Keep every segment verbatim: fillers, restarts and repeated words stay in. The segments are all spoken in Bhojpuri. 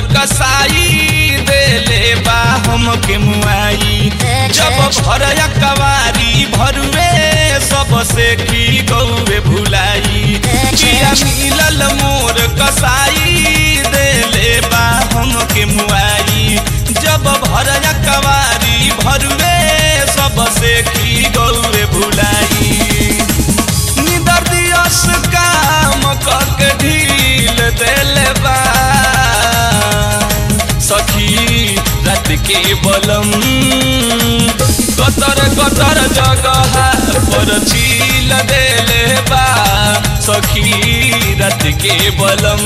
कसाई देले बा हमके मुआई जब भरया कवारी भरुए सबसे की गौवे भुलाई किया मिलल मोर कसाई देले बा हमके मुआई जब भरया कवारी भरुए सबसे की गौवे भुलाई निदर दियस काम कक ढील देले बा सखी रात के बलम कतर कतर जगह पर छील देले बा सखी रात के बलम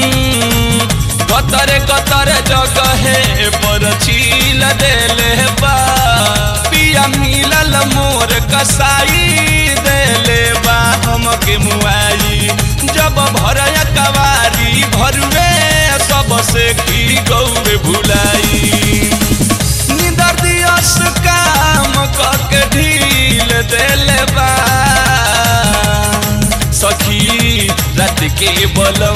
कतर कतर जगह पर छील देले बा पिया मिलल मोर कसाई देले बा हमके मुआई जब भरया कवारी भरुए सबसे की गौवे भुलाई निदर दियस काम कक ढील देले बा सखी रात के बलम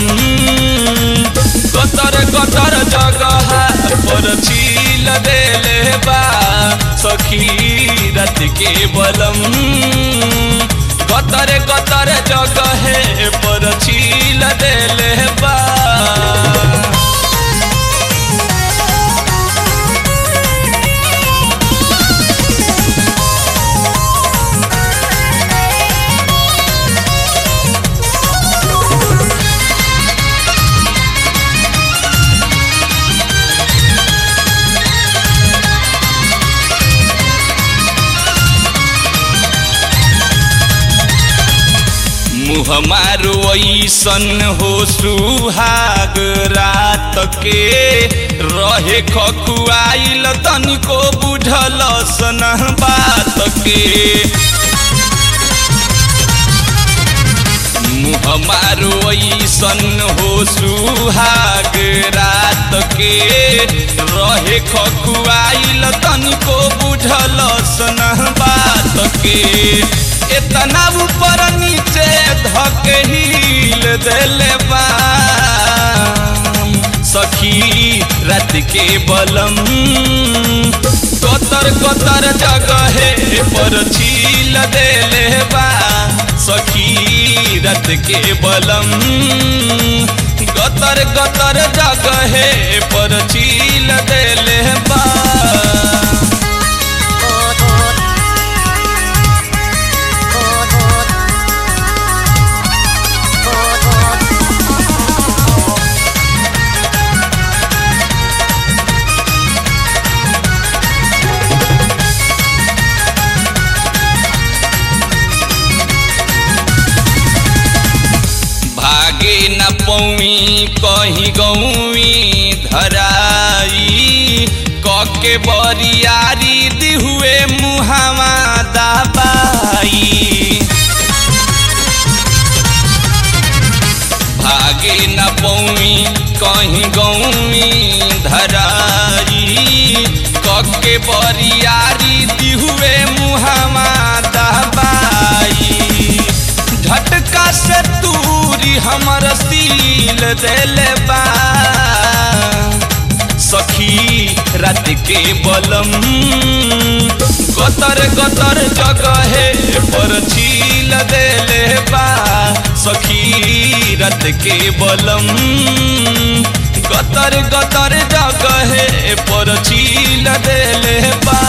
कतर कतर जगह पर छील देले बा सखी रात के बलम कतर कतर जगह पर छील देले बा हमारो ऐसन हो सुहाग रात के रहे खकुआइल तनिको बुझल सन बात के हमारो ऐसन हो सुहाग रात के रहे खकुआइल तनिको बुझल सन बात के इतना ऊपर नीचे धके हिल देले बा सखी रात के बलम कतर कतर जगह पर छील देले बा सखी रात के बलम कतर कतर जगह पर छील देले बा न पौई कहीं गौवी धराई कके बरियारी दिहुए मुहावा दबाई भागे न पौई कहीं गौवी धराई कके बरियारी दिहुए मुहावा दबाई झटका से तूरी हमर सील देले बा सखी रात के बलम कतर कतर जगह पर छील देले बा सखी रात के बलम कतर कतर जगह पर छील देले बा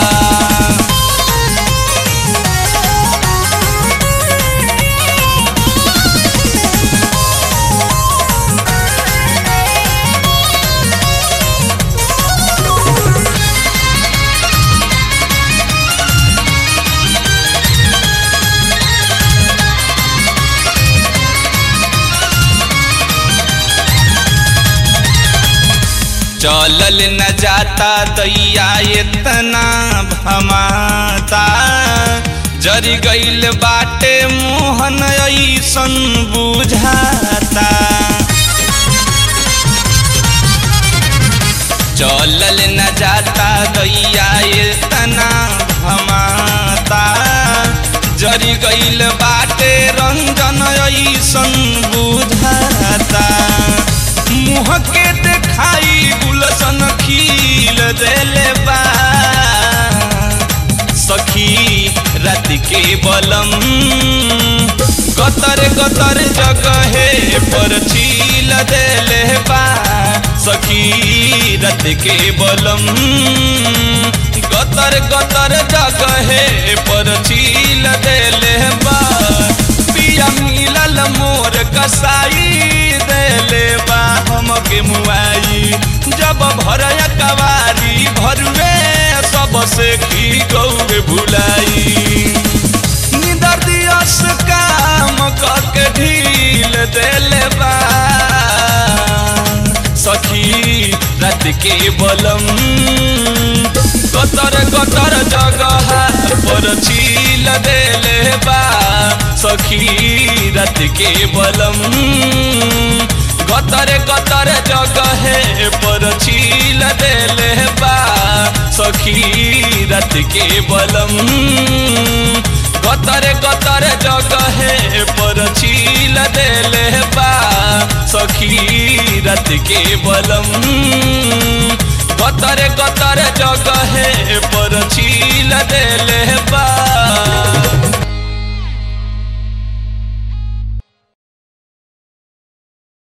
चलल न जाता दैया इतना भमाता जरी गईल बाटे मोहन ऐसन बुझाता चलल न जाता दैया इतना भमाता जरी गईल बाटे रंजन ऐसन बुझाता मुँह के देखाई गुलशन खिल देले बा सखी रात के बलम गतर गतर जगहे पर छील देले बा सखी रात के बलम गतर गतर जगहे पर छील देले बा पिया मिलल मोर कसाई देले बा हमके मुआई जब भरया कवारी भरुए सबसे की गौरे भुलाई निदर दियस काम करके ढील देले बा सखी रात के बलम गतर गतर जगह पर छील देले बा सखी रात के बलम गतर गतर जगह पर छील देले बा सखी रात के बलम गतर गतर जगह पर छील देले बा सखी रात के बलम गतर गतर जगह पर छील देले बा।